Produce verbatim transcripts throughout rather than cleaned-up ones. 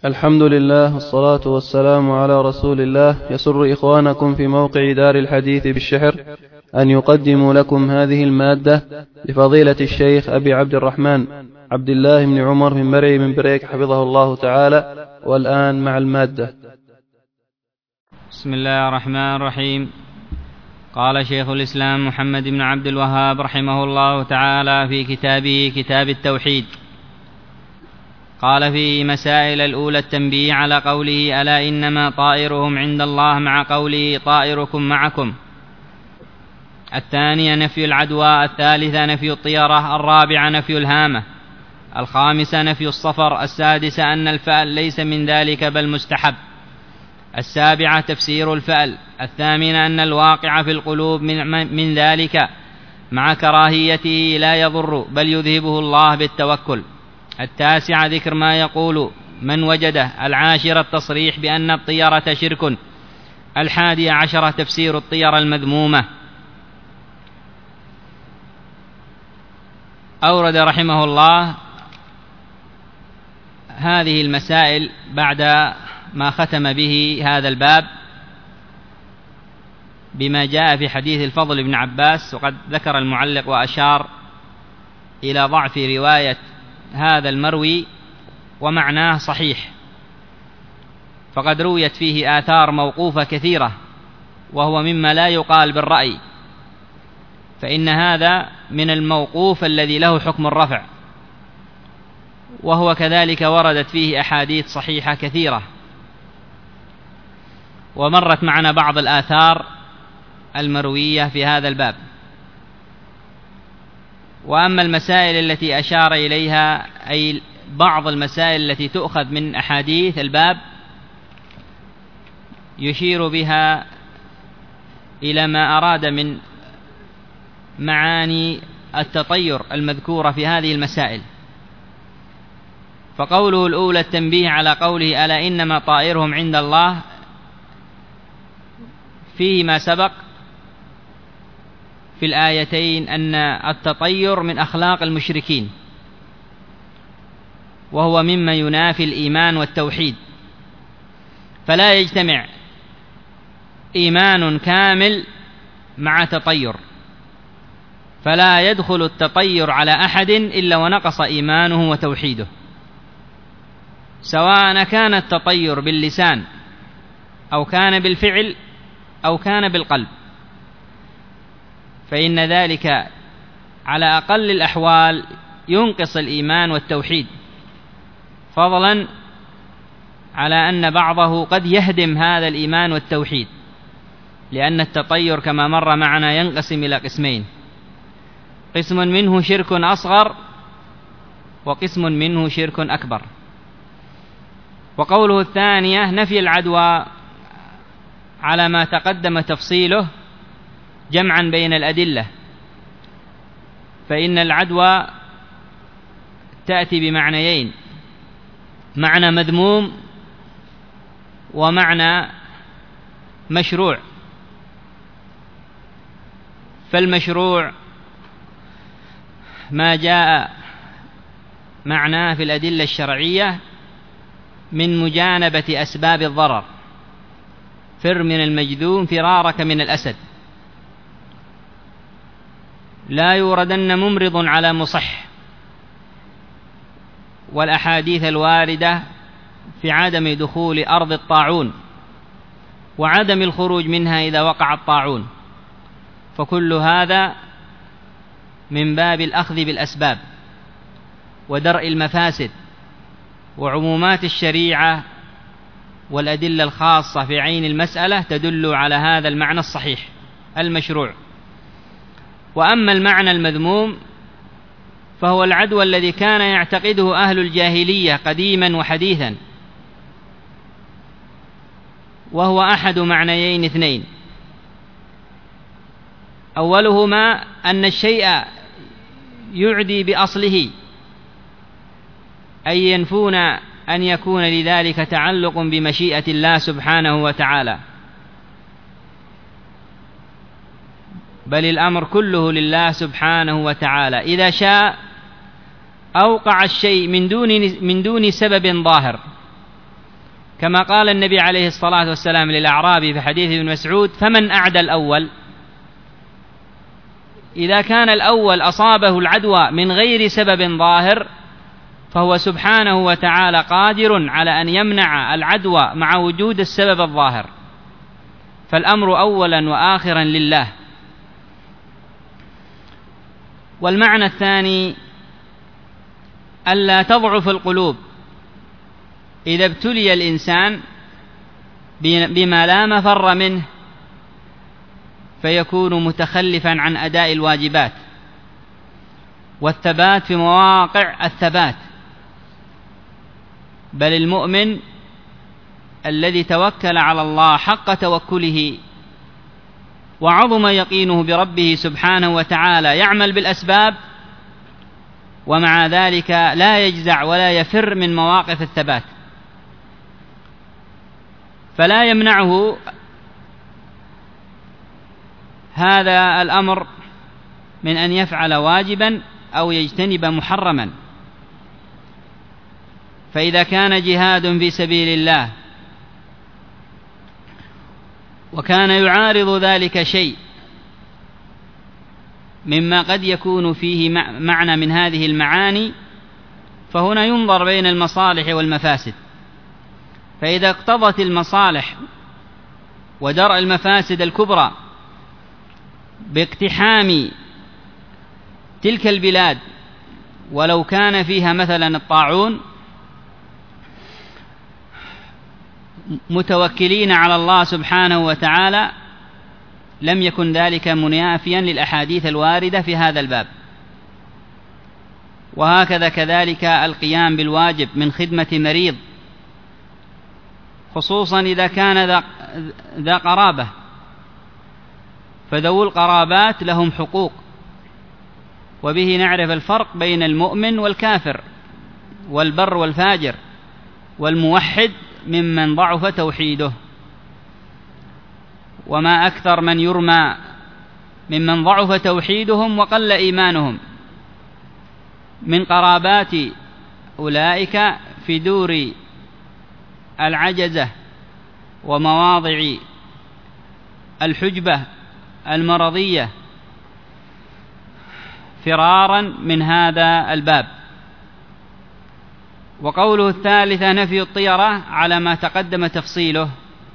الحمد لله والصلاة والسلام على رسول الله. يسر إخوانكم في موقع دار الحديث بالشحر أن يقدموا لكم هذه المادة لفضيلة الشيخ أبي عبد الرحمن عبد الله بن عمر من مرعي من بريك حفظه الله تعالى. والآن مع المادة. بسم الله الرحمن الرحيم. قال شيخ الإسلام محمد بن عبد الوهاب رحمه الله تعالى في كتابه كتاب التوحيد، قال في مسائل الأولى التنبيه على قوله ألا إنما طائرهم عند الله مع قوله طائركم معكم. الثانية نفي العدوى. الثالثة نفي الطيرة. الرابعة نفي الهامة. الخامسة نفي الصفر. السادسة أن الفأل ليس من ذلك بل مستحب. السابعة تفسير الفأل. الثامنة أن الواقع في القلوب من, من ذلك مع كراهيته لا يضر بل يذهبه الله بالتوكل. التاسعة ذكر ما يقول من وجده. العاشرة التصريح بأن الطيرة شرك. الحادية عشرة تفسير الطيرة المذمومة. أورد رحمه الله هذه المسائل بعد ما ختم به هذا الباب بما جاء في حديث الفضل بن عباس، وقد ذكر المعلق وأشار إلى ضعف رواية هذا المروي ومعناه صحيح، فقد رويت فيه آثار موقوفة كثيرة وهو مما لا يقال بالرأي، فإن هذا من الموقوف الذي له حكم الرفع، وهو كذلك وردت فيه أحاديث صحيحة كثيرة، ومرت معنا بعض الآثار المروية في هذا الباب. وأما المسائل التي أشار إليها أي بعض المسائل التي تؤخذ من أحاديث الباب يشير بها إلى ما أراد من معاني التطير المذكورة في هذه المسائل. فقوله الأولى التنبيه على قوله ألا إنما طائرهم عند الله فيه ما سبق في الآيتين أن التطير من أخلاق المشركين، وهو مما ينافي الإيمان والتوحيد، فلا يجتمع إيمان كامل مع تطير، فلا يدخل التطير على أحد إلا ونقص إيمانه وتوحيده، سواء كان التطير باللسان أو كان بالفعل أو كان بالقلب، فإن ذلك على أقل الأحوال ينقص الإيمان والتوحيد، فضلا على أن بعضه قد يهدم هذا الإيمان والتوحيد، لأن التطير كما مر معنا ينقسم إلى قسمين: قسم منه شرك أصغر وقسم منه شرك أكبر. وقوله الثانية نفي العدوى على ما تقدم تفصيله جمعا بين الأدلة، فإن العدوى تأتي بمعنيين: معنى مذموم ومعنى مشروع. فالمشروع ما جاء معناه في الأدلة الشرعية من مجانبة أسباب الضرر، فر من المجذوم فرارك من الأسد، لا يوردن ممرض على مصح، والأحاديث الواردة في عدم دخول أرض الطاعون وعدم الخروج منها إذا وقع الطاعون، فكل هذا من باب الأخذ بالأسباب ودرء المفاسد، وعمومات الشريعة والأدلة الخاصة في عين المسألة تدل على هذا المعنى الصحيح المشروع. وأما المعنى المذموم فهو العدوى الذي كان يعتقده أهل الجاهلية قديما وحديثا، وهو أحد معنيين اثنين: أولهما أن الشيء يعدي بأصله، أي ينفون أن يكون لذلك تعلق بمشيئة الله سبحانه وتعالى، بل الأمر كله لله سبحانه وتعالى، إذا شاء أوقع الشيء من دون من دون سبب ظاهر، كما قال النبي عليه الصلاة والسلام للأعرابي في حديث ابن مسعود: فمن أعدى الأول؟ إذا كان الأول أصابه العدوى من غير سبب ظاهر فهو سبحانه وتعالى قادر على أن يمنع العدوى مع وجود السبب الظاهر، فالأمر أولا وآخرا لله. والمعنى الثاني: ألا تضعف القلوب إذا ابتلي الإنسان بما لا مفر منه فيكون متخلفا عن أداء الواجبات والثبات في مواقع الثبات، بل المؤمن الذي توكل على الله حق توكله وعظم يقينه بربه سبحانه وتعالى يعمل بالأسباب، ومع ذلك لا يجزع ولا يفر من مواقف الثبات، فلا يمنعه هذا الأمر من أن يفعل واجبا أو يجتنب محرما. فإذا كان جهاد في سبيل الله وكان يعارض ذلك شيء مما قد يكون فيه معنى من هذه المعاني، فهنا ينظر بين المصالح والمفاسد، فإذا اقتضت المصالح ودرء المفاسد الكبرى باقتحام تلك البلاد ولو كان فيها مثلا الطاعون متوكلين على الله سبحانه وتعالى، لم يكن ذلك منافيا للأحاديث الواردة في هذا الباب. وهكذا كذلك القيام بالواجب من خدمة مريض، خصوصا إذا كان ذا قرابة، فذو القرابات لهم حقوق، وبه نعرف الفرق بين المؤمن والكافر والبر والفاجر والموحد ممن ضعف توحيده. وما أكثر من يرمى ممن ضعف توحيدهم وقل إيمانهم من قرابات أولئك في دور العجزة ومواضع الحجبة المرضية فرارا من هذا الباب. وقوله الثالثة نفي الطيرة على ما تقدم تفصيله،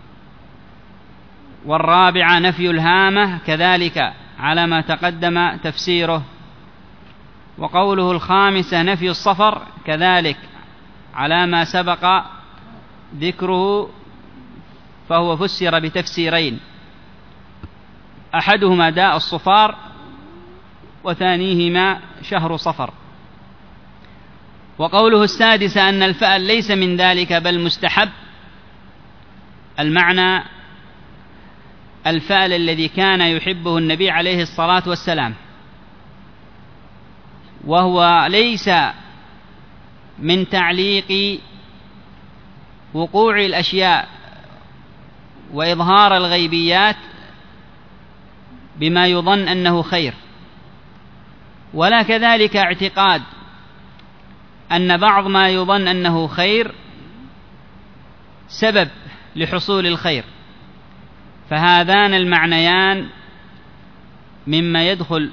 والرابعة نفي الهامة كذلك على ما تقدم تفسيره، وقوله الخامسة نفي الصفر كذلك على ما سبق ذكره، فهو فسر بتفسيرين، أحدهما داء الصفار وثانيهما شهر صفر. وقوله السادسة أن الفأل ليس من ذلك بل مستحب، المعنى الفأل الذي كان يحبه النبي عليه الصلاة والسلام، وهو ليس من تعليق وقوع الأشياء وإظهار الغيبيات بما يظن أنه خير، ولا كذلك اعتقاد أن بعض ما يظن أنه خير سبب لحصول الخير، فهذان المعنيان مما يدخل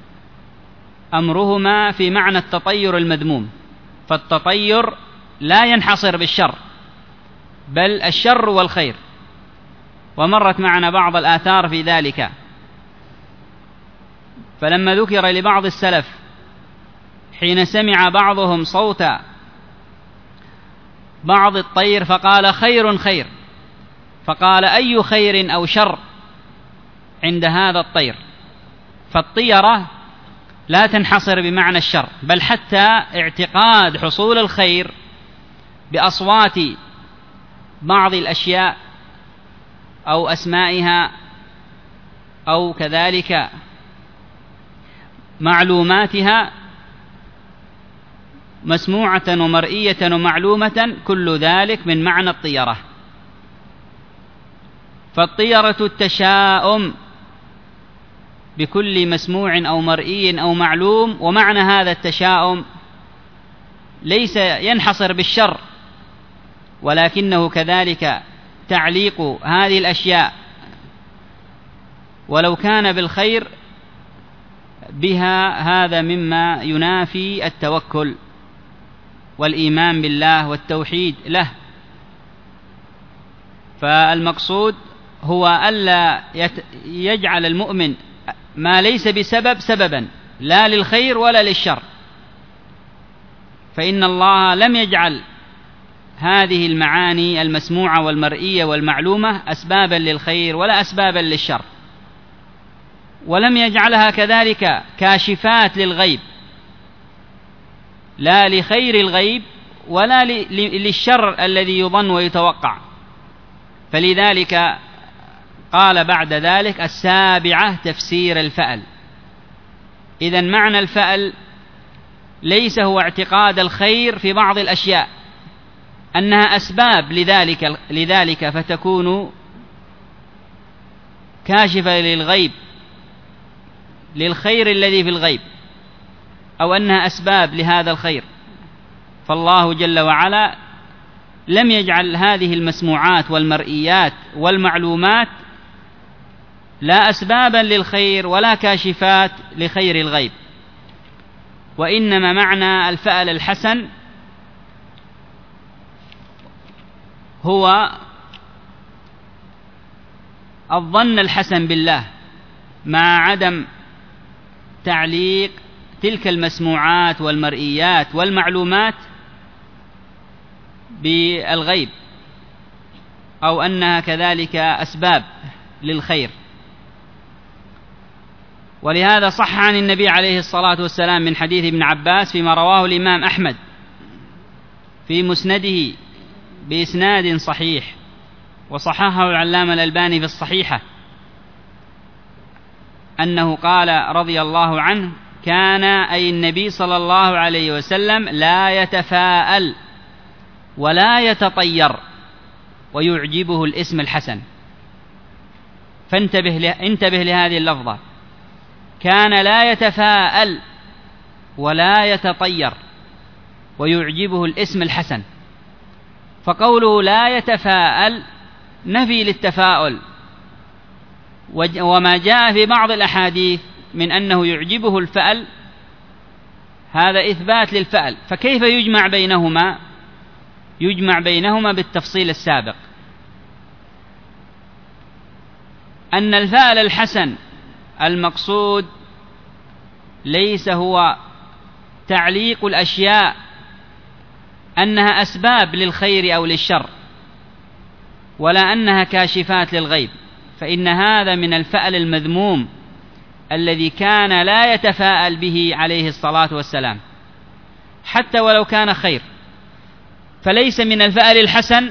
أمرهما في معنى التطير المذموم، فالتطير لا ينحصر بالشر بل الشر والخير، ومرت معنا بعض الآثار في ذلك. فلما ذكر لبعض السلف حين سمع بعضهم صوت بعض الطير فقال خير خير، فقال أي خير أو شر عند هذا الطير؟ فالطيرة لا تنحصر بمعنى الشر، بل حتى اعتقاد حصول الخير بأصوات بعض الأشياء أو أسمائها أو كذلك معلوماتها مسموعة ومرئية ومعلومة، كل ذلك من معنى الطيرة. فالطيرة التشاؤم بكل مسموع أو مرئي أو معلوم، ومعنى هذا التشاؤم ليس ينحصر بالشر ولكنه كذلك تعليق هذه الأشياء ولو كان بالخير بها هذا مما ينافي التوكل والإيمان بالله والتوحيد له. فالمقصود هو ألا يجعل المؤمن ما ليس بسبب سببا لا للخير ولا للشر، فإن الله لم يجعل هذه المعاني المسموعة والمرئية والمعلومة أسبابا للخير ولا أسبابا للشر، ولم يجعلها كذلك كاشفات للغيب لا لخير الغيب ولا للشر الذي يظن ويتوقع. فلذلك قال بعد ذلك السابعة تفسير الفأل. إذن معنى الفأل ليس هو اعتقاد الخير في بعض الأشياء أنها أسباب لذلك, لذلك فتكون كاشفة للغيب للخير الذي في الغيب، أو أنها أسباب لهذا الخير. فالله جل وعلا لم يجعل هذه المسموعات والمرئيات والمعلومات لا أسبابا للخير ولا كاشفات لخير الغيب، وإنما معنى الفأل الحسن هو الظن الحسن بالله مع عدم تعليق تلك المسموعات والمرئيات والمعلومات بالغيب أو أنها كذلك أسباب للخير. ولهذا صح عن النبي عليه الصلاة والسلام من حديث ابن عباس فيما رواه الإمام أحمد في مسنده بإسناد صحيح وصححه العلامة الألباني في الصحيحة أنه قال رضي الله عنه: كان أي النبي صلى الله عليه وسلم لا يتفاءل ولا يتطير ويعجبه الاسم الحسن. فانتبه انتبه لهذه اللفظة: كان لا يتفاءل ولا يتطير ويعجبه الاسم الحسن. فقوله لا يتفاءل نفي للتفاؤل، وما جاء في بعض الأحاديث من أنه يعجبه الفأل هذا إثبات للفأل. فكيف يجمع بينهما؟ يجمع بينهما بالتفصيل السابق، أن الفأل الحسن المقصود ليس هو تعليق الأشياء أنها أسباب للخير أو للشر ولا أنها كاشفات للغيب، فإن هذا من الفأل المذموم الذي كان لا يتفاءل به عليه الصلاة والسلام حتى ولو كان خير. فليس من الفأل الحسن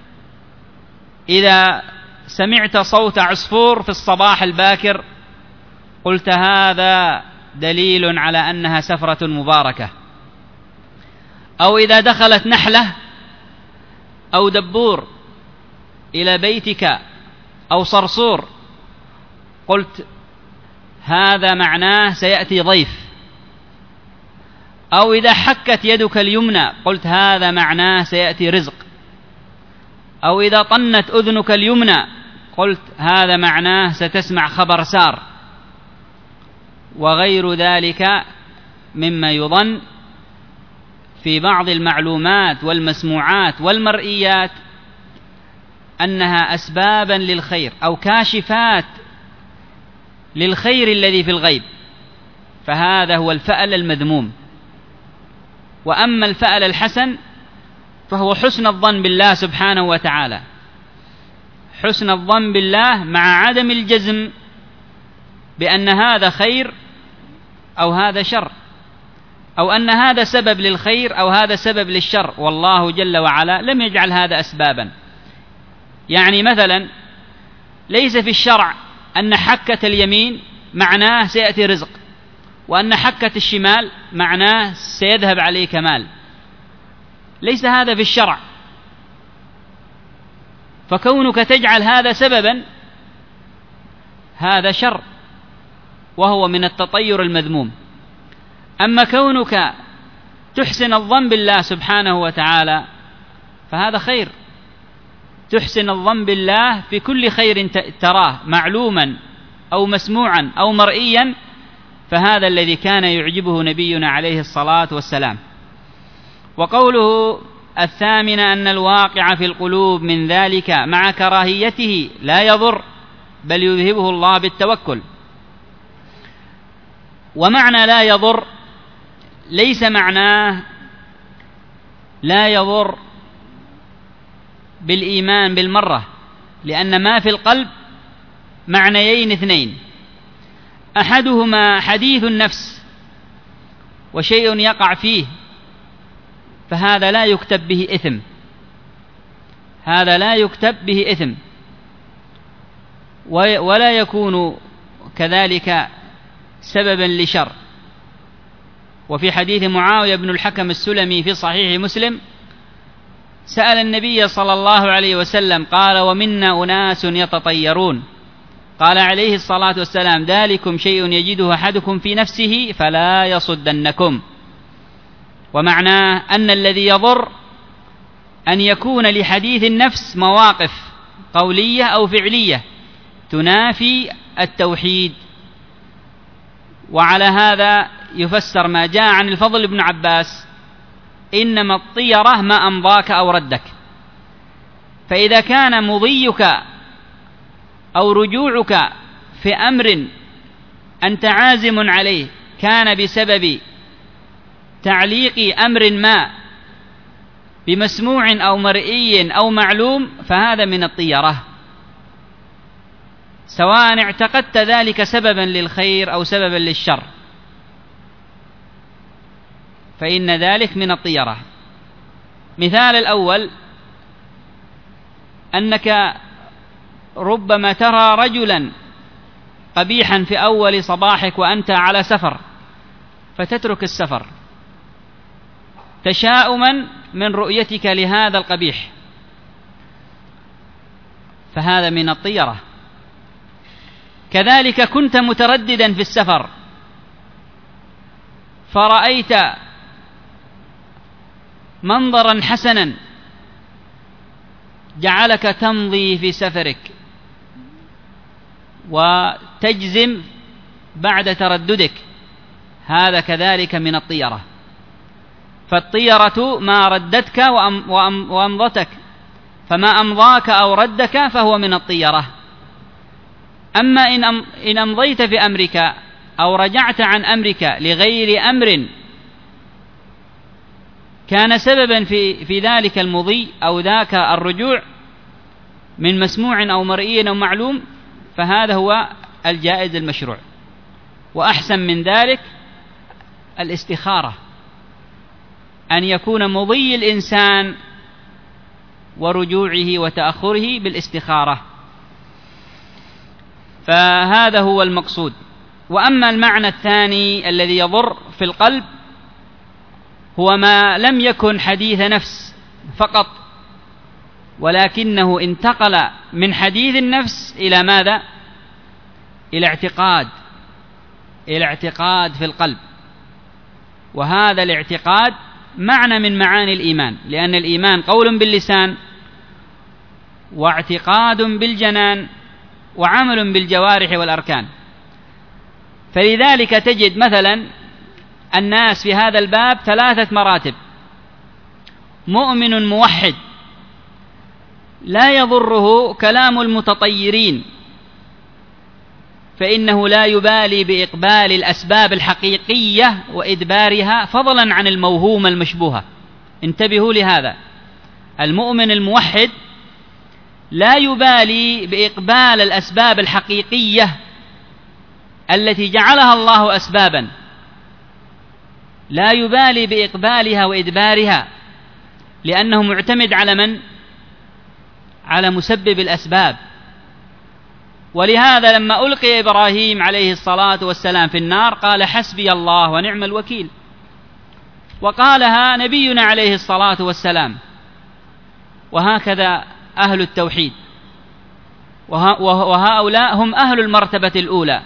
إذا سمعت صوت عصفور في الصباح الباكر قلت هذا دليل على أنها سفرة مباركة، أو إذا دخلت نحلة أو دبور إلى بيتك أو صرصور قلت هذا معناه سيأتي ضيف، أو إذا حكت يدك اليمنى قلت هذا معناه سيأتي رزق، أو إذا طنت أذنك اليمنى قلت هذا معناه ستسمع خبر سار، وغير ذلك مما يظن في بعض المعلومات والمسموعات والمرئيات أنها أسبابا للخير أو كاشفات للخير الذي في الغيب، فهذا هو الفأل المذموم. وأما الفأل الحسن فهو حسن الظن بالله سبحانه وتعالى، حسن الظن بالله مع عدم الجزم بأن هذا خير أو هذا شر، أو أن هذا سبب للخير أو هذا سبب للشر، والله جل وعلا لم يجعل هذا أسبابا. يعني مثلا ليس في الشرع أن حكة اليمين معناه سيأتي رزق، وأن حكة الشمال معناه سيذهب عليك مال، ليس هذا في الشرع. فكونك تجعل هذا سببا هذا شر وهو من التطير المذموم. أما كونك تحسن الظن بالله سبحانه وتعالى فهذا خير، تحسن الظن بالله في كل خير تراه معلوما أو مسموعا أو مرئيا، فهذا الذي كان يعجبه نبينا عليه الصلاة والسلام. وقوله الثامن أن الواقع في القلوب من ذلك مع كراهيته لا يضر بل يذهبه الله بالتوكل. ومعنى لا يضر ليس معناه لا يضر بالإيمان بالمرة، لأن ما في القلب معنيين اثنين، أحدهما حديث النفس وشيء يقع فيه، فهذا لا يكتب به إثم، هذا لا يكتب به إثم ولا يكون كذلك سببا لشر. وفي حديث معاوية بن الحكم السلمي في صحيح مسلم سأل النبي صلى الله عليه وسلم قال: ومنا أناس يتطيرون، قال عليه الصلاة والسلام: ذلكم شيء يجده أحدكم في نفسه فلا يصدنكم. ومعناه أن الذي يضر أن يكون لحديث النفس مواقف قولية أو فعلية تنافي التوحيد. وعلى هذا يفسر ما جاء عن الفضل بن عباس: إنما الطيرة ما أمضاك أو ردك. فإذا كان مضيك أو رجوعك في أمر أنت عازم عليه كان بسبب تعليق أمر ما بمسموع أو مرئي أو معلوم، فهذا من الطيرة، سواء اعتقدت ذلك سببا للخير أو سببا للشر، فإن ذلك من الطيرة. مثال الأول أنك ربما ترى رجلا قبيحا في أول صباحك وأنت على سفر، فتترك السفر تشاؤما من رؤيتك لهذا القبيح، فهذا من الطيرة. كذلك كنت مترددا في السفر فرأيت منظرا حسنا جعلك تمضي في سفرك وتجزم بعد ترددك، هذا كذلك من الطيرة. فالطيرة ما ردتك وأمضتك، فما أمضاك أو ردك فهو من الطيرة. أما إن أمضيت في أمرك أو رجعت عن أمرك لغير أمر كان سببا في, في ذلك المضي أو ذاك الرجوع من مسموع أو مرئي أو معلوم، فهذا هو الجائز المشروع. وأحسن من ذلك الاستخارة، أن يكون مضي الإنسان ورجوعه وتأخره بالاستخارة، فهذا هو المقصود. وأما المعنى الثاني الذي يضر في القلب هو ما لم يكن حديث نفس فقط، ولكنه انتقل من حديث النفس إلى ماذا؟ إلى اعتقاد، إلى اعتقاد في القلب. وهذا الاعتقاد معنى من معاني الإيمان، لأن الإيمان قول باللسان واعتقاد بالجنان وعمل بالجوارح والأركان. فلذلك تجد مثلا الناس في هذا الباب ثلاثة مراتب: مؤمن موحد لا يضره كلام المتطيرين، فإنه لا يبالي بإقبال الأسباب الحقيقية وإدبارها فضلا عن الموهومة المشبوهة. انتبهوا لهذا، المؤمن الموحد لا يبالي بإقبال الأسباب الحقيقية التي جعلها الله أسبابا، لا يبالي بإقبالها وإدبارها، لأنه معتمد على من؟ على مسبب الأسباب. ولهذا لما ألقي إبراهيم عليه الصلاة والسلام في النار قال: حسبي الله ونعم الوكيل. وقالها نبينا عليه الصلاة والسلام. وهكذا أهل التوحيد، وهؤلاء هم أهل المرتبة الأولى،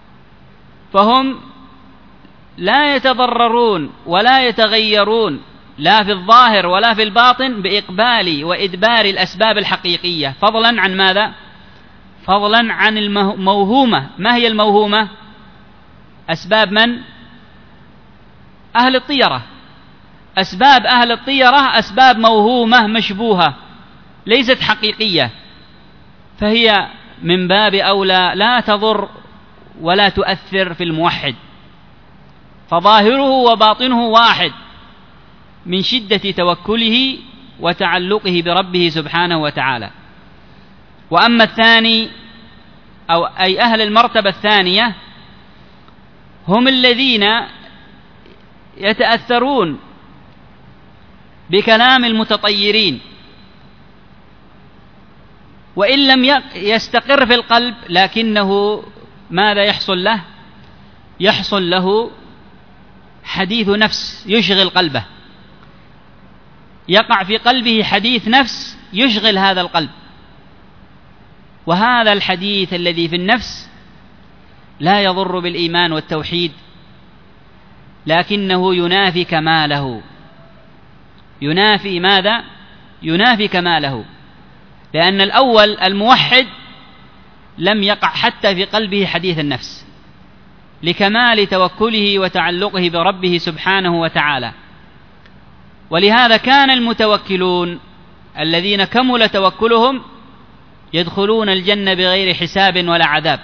فهم لا يتضررون ولا يتغيرون لا في الظاهر ولا في الباطن بإقبال وإدبار الأسباب الحقيقية، فضلا عن ماذا؟ فضلا عن الموهومة. ما هي الموهومة؟ أسباب من؟ أهل الطيرة. أسباب أهل الطيرة أسباب موهومة مشبوهة ليست حقيقية، فهي من باب أولى لا تضر ولا تؤثر في الموحد، فظاهره وباطنه واحد من شدة توكله وتعلقه بربه سبحانه وتعالى. وأما الثاني أو أي أهل المرتبة الثانية هم الذين يتأثرون بكلام المتطيرين، وإن لم يستقر في القلب لكنه ماذا يحصل له؟ يحصل له حديث نفس يشغل قلبه، يقع في قلبه حديث نفس يشغل هذا القلب، وهذا الحديث الذي في النفس لا يضر بالإيمان والتوحيد، لكنه ينافي كماله. ينافي ماذا؟ ينافي كماله، لأن الأول الموحد لم يقع حتى في قلبه حديث النفس لكمال توكله وتعلقه بربه سبحانه وتعالى. ولهذا كان المتوكلون الذين كمل توكلهم يدخلون الجنة بغير حساب ولا عذاب،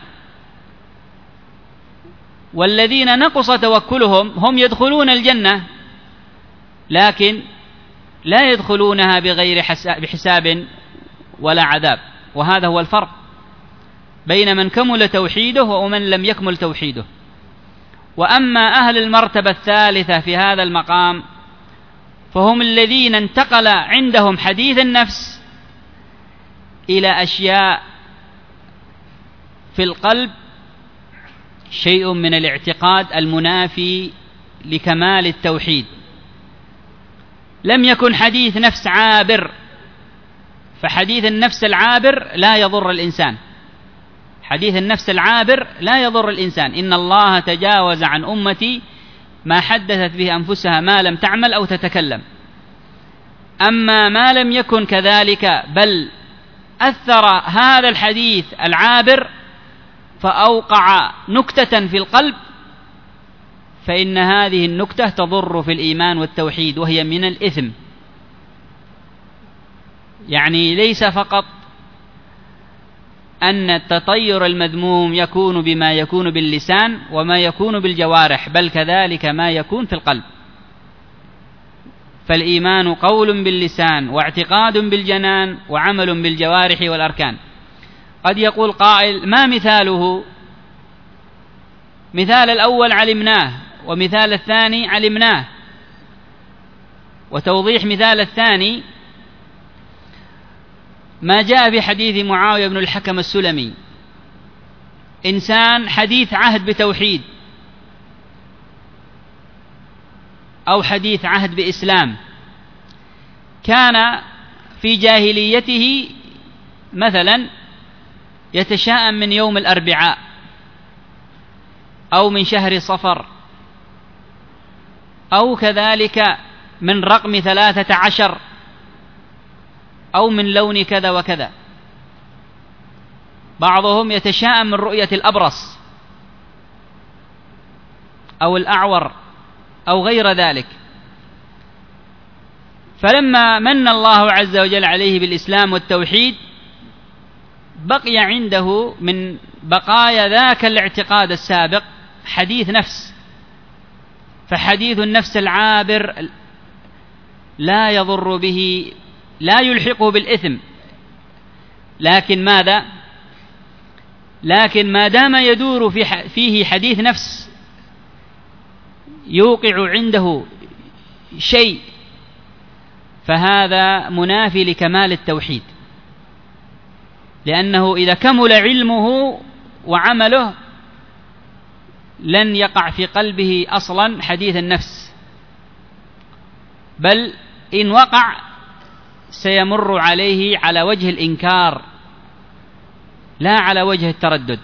والذين نقص توكلهم هم يدخلون الجنة لكن لا يدخلونها بغير حساب ولا عذاب. وهذا هو الفرق بين من كمل توحيده ومن لم يكمل توحيده. وأما أهل المرتبة الثالثة في هذا المقام فهم الذين انتقل عندهم حديث النفس إلى أشياء في القلب، شيء من الاعتقاد المنافي لكمال التوحيد. لم يكن حديث نفس عابر، فحديث النفس العابر لا يضر الإنسان. حديث النفس العابر لا يضر الإنسان. إن الله تجاوز عن أمتي ما حدثت به أنفسها ما لم تعمل أو تتكلم. أما ما لم يكن كذلك بل أثر هذا الحديث العابر فأوقع نكتة في القلب، فإن هذه النكتة تضر في الإيمان والتوحيد، وهي من الإثم. يعني ليس فقط أن التطير المذموم يكون بما يكون باللسان وما يكون بالجوارح، بل كذلك ما يكون في القلب. فالإيمان قول باللسان واعتقاد بالجنان وعمل بالجوارح والأركان. قد يقول قائل: ما مثاله؟ مثال الأول علمناه، ومثال الثاني علمناه. وتوضيح مثال الثاني ما جاء في حديث معاوية بن الحكم السلمي: إنسان حديث عهد بتوحيد أو حديث عهد بإسلام، كان في جاهليته مثلا يتشاءم من يوم الأربعاء أو من شهر صفر أو كذلك من رقم ثلاثة عشر أو من لون كذا وكذا. بعضهم يتشاءم من رؤية الأبرص أو الأعور أو غير ذلك. فلما من الله عز وجل عليه بالإسلام والتوحيد بقي عنده من بقايا ذاك الاعتقاد السابق حديث نفس. فحديث النفس العابر لا يضر به، لا يلحقه بالإثم، لكن ماذا؟ لكن ما دام يدور في فيه حديث نفس يوقع عنده شيء، فهذا منافي لكمال التوحيد، لأنه إذا كمل علمه وعمله لن يقع في قلبه أصلا حديث النفس، بل إن وقع سيمر عليه على وجه الإنكار لا على وجه التردد.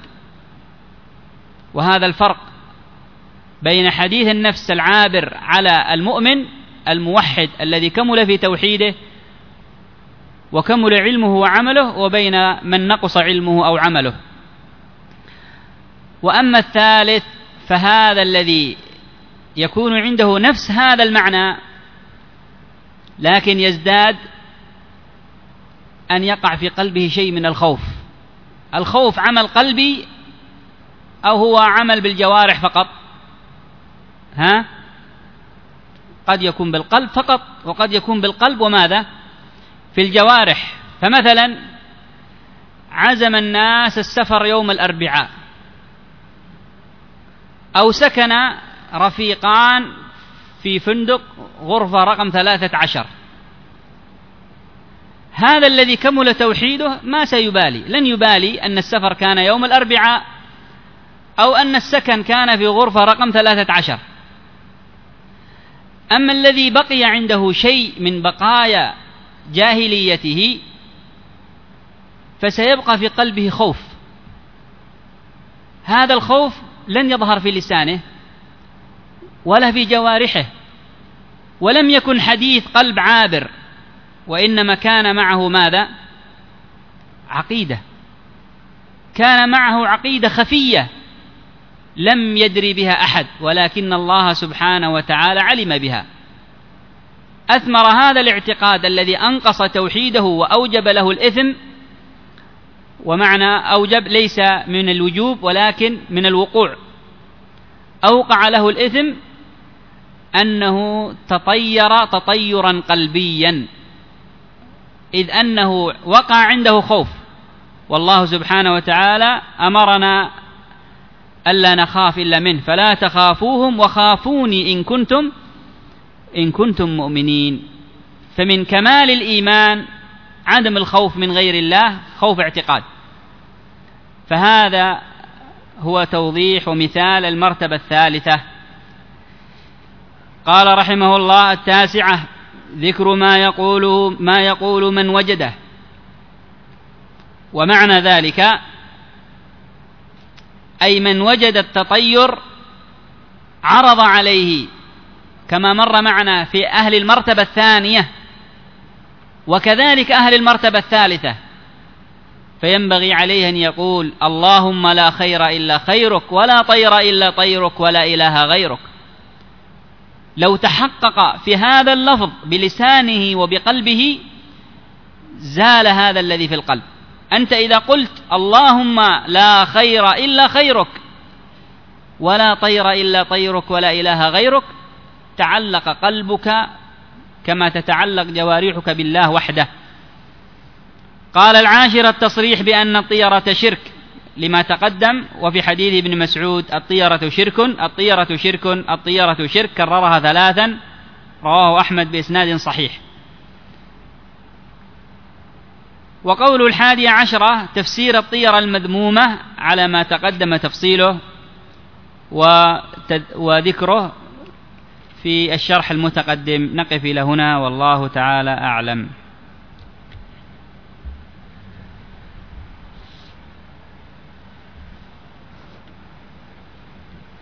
وهذا الفرق بين حديث النفس العابر على المؤمن الموحد الذي كمل في توحيده وكمل علمه وعمله، وبين من نقص علمه أو عمله. وأما الثالث فهذا الذي يكون عنده نفس هذا المعنى لكن يزداد أن يقع في قلبه شيء من الخوف. الخوف عمل قلبي أو هو عمل بالجوارح فقط؟ ها؟ قد يكون بالقلب فقط، وقد يكون بالقلب وماذا؟ في الجوارح. فمثلا عزم الناس السفر يوم الأربعاء، أو سكن رفيقان في فندق غرفة رقم ثلاثة عشر، هذا الذي كمل توحيده ما سيبالي، لن يبالي أن السفر كان يوم الأربعاء أو أن السكن كان في غرفة رقم ثلاثة عشر. أما الذي بقي عنده شيء من بقايا جاهليته فسيبقى في قلبه خوف. هذا الخوف لن يظهر في لسانه ولا في جوارحه، ولم يكن حديث قلب عابر، وإنما كان معه ماذا؟ عقيدة، كان معه عقيدة خفية لم يدري بها أحد، ولكن الله سبحانه وتعالى علم بها. أثمر هذا الاعتقاد الذي أنقص توحيده وأوجب له الإثم، ومعنى أوجب ليس من الوجوب ولكن من الوقوع، أوقع له الإثم أنه تطير تطيرا قلبيا، إذ أنه وقع عنده خوف. والله سبحانه وتعالى أمرنا ألا نخاف إلا منه، فلا تخافوهم وخافوني إن كنتم إن كنتم مؤمنين. فمن كمال الإيمان عدم الخوف من غير الله، خوف اعتقاد. فهذا هو توضيح ومثال المرتبة الثالثة. قال رحمه الله: التاسعة ذكر ما يقول ما يقول من وجده. ومعنى ذلك أي من وجد التطير عرض عليه، كما مر معنا في أهل المرتبة الثانية، وكذلك أهل المرتبة الثالثة، فينبغي عليه أن يقول: اللهم لا خير إلا خيرك، ولا طير إلا طيرك، ولا إله غيرك. لو تحقق في هذا اللفظ بلسانه وبقلبه زال هذا الذي في القلب. أنت إذا قلت اللهم لا خير إلا خيرك، ولا طير إلا طيرك، ولا إله غيرك، تعلق قلبك كما تتعلق جوارحك بالله وحده. قال: العاشرة التصريح بأن الطيرة شرك، لما تقدم. وفي حديث ابن مسعود: الطيرة شرك، الطيرة شرك، الطيرة شرك، كررها ثلاثا، رواه أحمد بإسناد صحيح. وقول الحادي عشرة تفسير الطيرة المذمومة على ما تقدم تفصيله وذكره في الشرح المتقدم. نقف إلى هنا، والله تعالى أعلم.